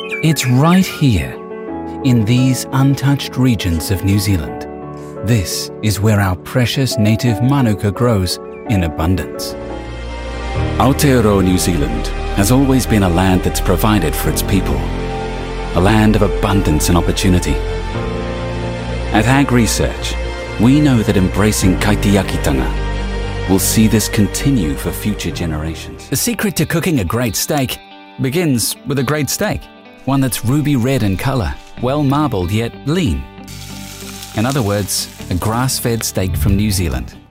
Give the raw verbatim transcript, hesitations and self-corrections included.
It's right here, in these untouched regions of New Zealand. This is where our precious native manuka grows in abundance. Aotearoa, New Zealand has always been a land that's provided for its people, a land of abundance and opportunity. At Ag Research, we know that embracing kaitiakitanga will see this continue for future generations. The secret to cooking a great steak begins with a great steak, one that's ruby red in colour, well marbled yet lean. In other words, a grass-fed steak from New Zealand.